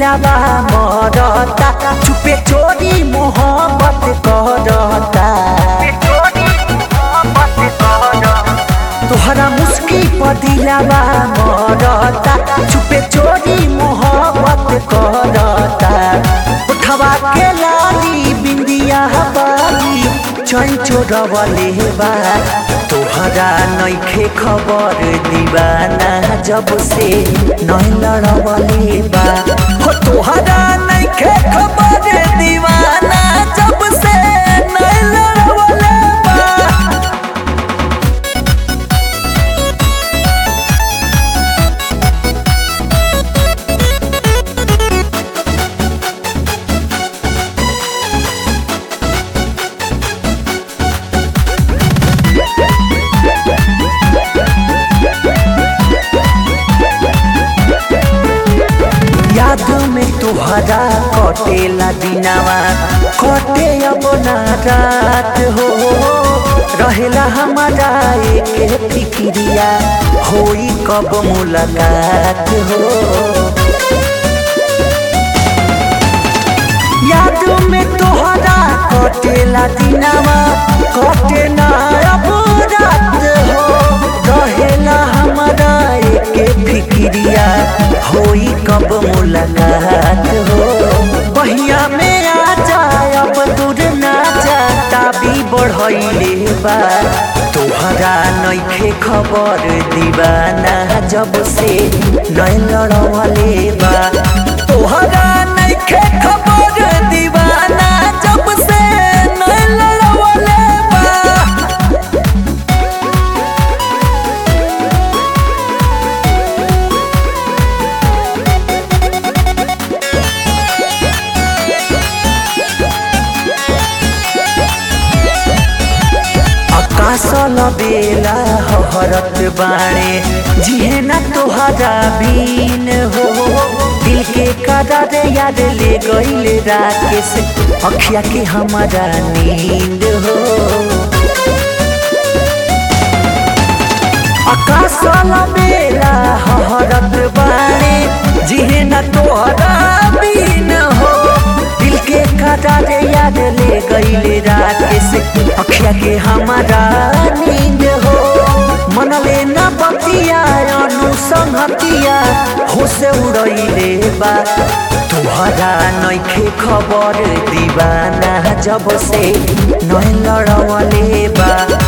दिलावा मरता चुपे चोरी मोहब्बत करता तोहरा मुस्की पर दिलावा मरता चुपे चोरी मोहब्बत करता उठवा के लाली बिंदिया बाली चैन चोरवले बा तोहरा नइखे खबर दीवाना जब से नहीं लड़वले बा हो तोहरा नइखे खबर दीवाना जब से नहीं लड़वले बा। याद में तुहरा कटेला दिनावा कटे अब ना रात हो रहेला हमारा एक फिक्रिया होई कब मुलाकात हो याद में तुहरा कटेला दिनावा कटे ना अब रात हो रहेला हमारा एक फिक्रिया होई कब मुलाकात हो बहिया में आ जाए अब दूर ना जा ताबी बढ़ैले बा तोहरा नइखे खबर दीवाना जब से नहीं लड़वले बा तोहरा नइखे खबर दीवाना जब से नहीं लड़वले बा। आकाशल बेला हरत बाणे जिहे ना तोहरा बीन हो दिल के करार याद ले गईले राकेश अखिया के हमारा नींद हो आकाशल बेला हरत बाणे जिहे ना तोहरा बीन हो दिल के करार याद ले गईले राकेश अखिया के हमारा नींद हो मनले न बतिया अनुसंहतिया हो से उड़ैले बा तोहरा नइखे खबर दीवाना जब से नहीं लड़वले बा।